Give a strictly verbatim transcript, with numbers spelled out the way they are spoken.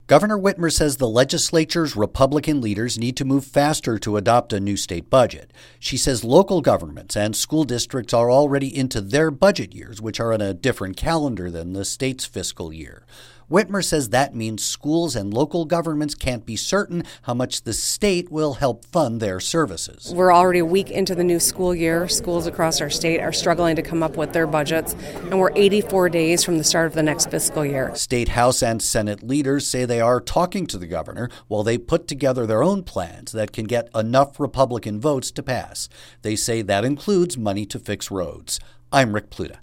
Governor Whitmer says the legislature's Republican leaders need to move faster to adopt a new state budget. She says local governments and school districts are already into their budget years, which are on a different calendar than the state's fiscal year. Whitmer says that means schools and local governments can't be certain how much the state will help fund their services. We're already a week into the new school year. Schools across our state are struggling to come up with their budgets, and we're eighty-four days from the start of the next fiscal year. State House and Senate leaders say they are talking to the governor while they put together their own plans that can get enough Republican votes to pass. They say that includes money to fix roads. I'm Rick Pluta.